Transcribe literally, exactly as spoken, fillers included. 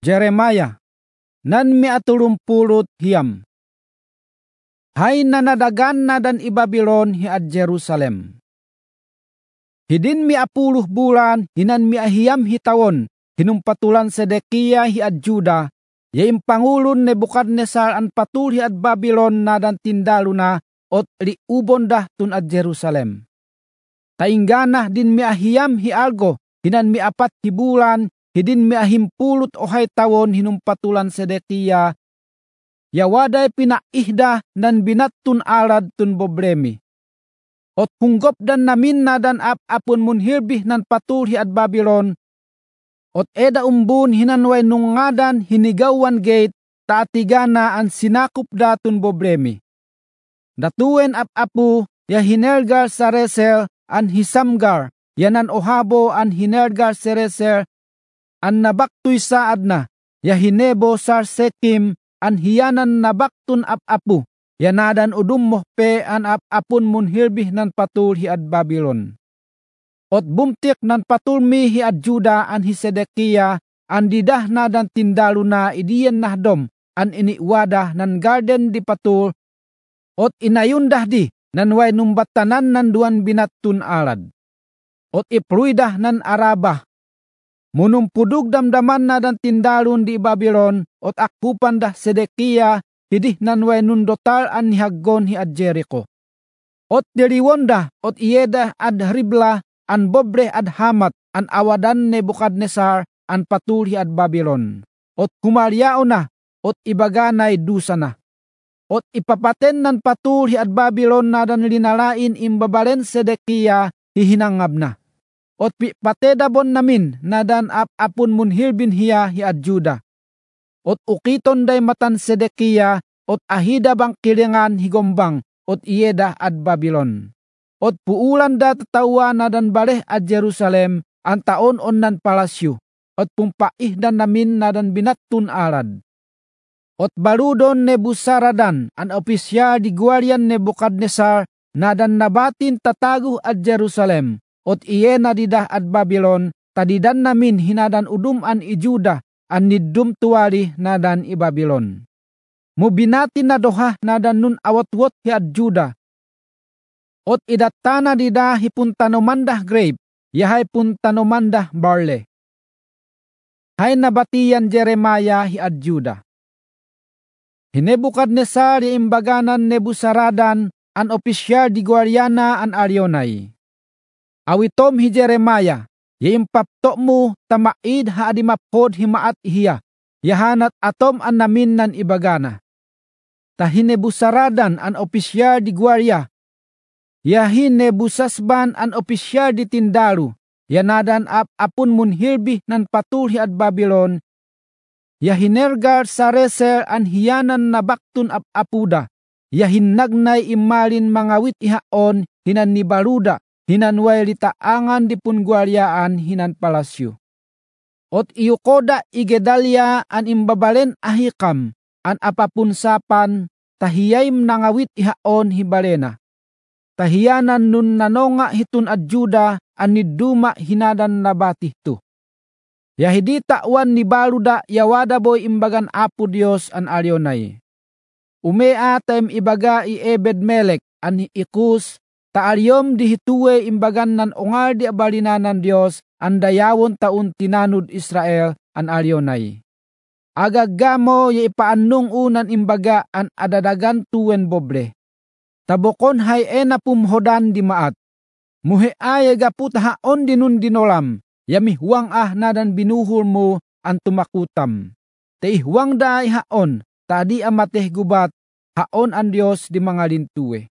Jeremiah, nan miatulumpulot hiyam. Hay nanadagan na dan i Babylon hi ad Jerusalem. Hidin miapuluh bulan hinan miahiyam hitawon hinumpatulan Sedekia hi ad Juda, yaim pangulon Nebukadnesar an patul hi ad Babylon na dan tindaluna ot liubon dah tun ad Jerusalem. Tainggana din miahiyam hi algo hinan miapat hi bulan hidin miahimpulot ohay tawon hinumpatulan Sedekia, yawaday pinaihda nan binattun alad tun bobremi. Ot hunggop dan namin na dan ap-apun munhirbih nan patul hi ad Babylon, ot eda umbun hinanway nungadan hinigawan gate taatigana an sinakup datun bobremi. Datuen ap-apu ya hinergar Sareser an Hisamgar, yanan ohabo an hinergar Sareser an nabaktuy saad na, ya hinebo Sarsekim an hiyanan nabaktun ap-apu, yanadan udum mohpe an ap-apun munhirbih nan patul hi ad Babylon. Ot bumtik nan patulmi hi ad Juda an hi Sedekia, an didah na dan tindaluna idiyen nahdom an iniwadah nan garden di patul, ot inayundah di nan way numbatanan nan duan binattun alad. Ot ipruidah nan arabah, munumpudug damdaman na dan tindalun di Babylon, ot akupan dah Sedekia hidih nan way nundotal an nihaggon hi ad Jericho. Ot diliwon dah, ot iyedah ad Ribla an bobre ad Hamat an awadan Nebukadnesar an patul hi ad Babylon. Ot kumalyao na, ot ibaganay dusa na. Ot ipapaten nan patul hi ad Babylon na dan linalain imbabalen Sedekia hihinangab na. Ot patedabon namin na dan ap-apun munhirbin hiya hi ad Juda. Ot ukiton day matan Sedekia, ot ahida bang kilingan higombang, ot iyeda ad Babylon. Ot puulan da tatawa na dan baleh ad Jerusalem, ang taon on nan palasyo, ot pumpaih dan namin na dan binattun alad. Ot baludon Nebuzaradan, an opisyal di Guardian Nebukadnesar, na dan nabatin tataguh ad Jerusalem, ot iye na didah ad Babylon, tadidan namin hinadan udum an i Juda, an nidum tuwali na dan i Babylon. Mubinati na doha na dan nun awat-wat hi ad Juda. Ot idatana dida hipuntanomandah grape, yahay puntanomandah barley. Hay nabatiyan Jeremiah hi ad Juda. Hinebukadnesar ya imbaganan Nebuzaradan an opisyal di Guaryana an Aryonay. Awitom hi Jeremiah, ya impapto mo tamaid ha adimapod himaat hiya, yahanat atom an namin nan ibagana. Tahinebuzaradan an opisyal di Guarya, yahinebusasban an opisyal di Tindaru, yanadan ap apun munhirbih nan patul hi ad Babylon, yahinergar Sareser an hiyanan nabaktun ap-apuda, yahinnagnay imalin mangawit ihaon hinan nibaruda, hinan way litaangan di punguaryaan hinan palasyo. Ot iyukoda igedalya an imbabalen ahikam, an apapun sapan, tahiyay nangawit ihaon hibalena. Tahiyanan nun nanonga hitun ad Juda, an niduma hinadan nabatih tu. Yahidi takwan ni baruda yawada boy imbagan apo Dios an Aryonay. Umea tem ibaga i Ebed Melek an ikus, taaryom dihituwe imbagan nan ongal di abalinanan Dios an dayawon taun tinanud Israel an Aryonay. Agagamo ya ipaanung unan imbaga an adadagan tuwen bobre. Tabokon hay ena pumhodan di maat. Muhe ay gaputahaon dinun dinolam. Yami huwang ah nadan binuhul mo ang tumakutam. Te huwang daay haon, tadi amateh gubat, haon ang Diyos di mga lintuwe.